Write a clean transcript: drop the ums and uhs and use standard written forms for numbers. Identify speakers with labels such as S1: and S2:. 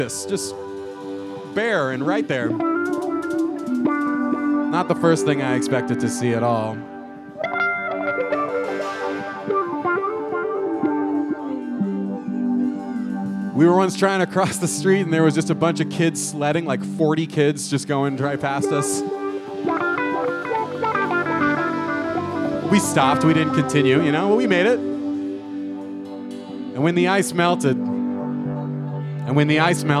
S1: this, just bare and right there. Not the first thing I expected to see at all. We were once trying to cross the street and there was just a bunch of kids sledding, like 40 kids just going right past us. We stopped, we didn't continue, but we made it. And when the ice melted,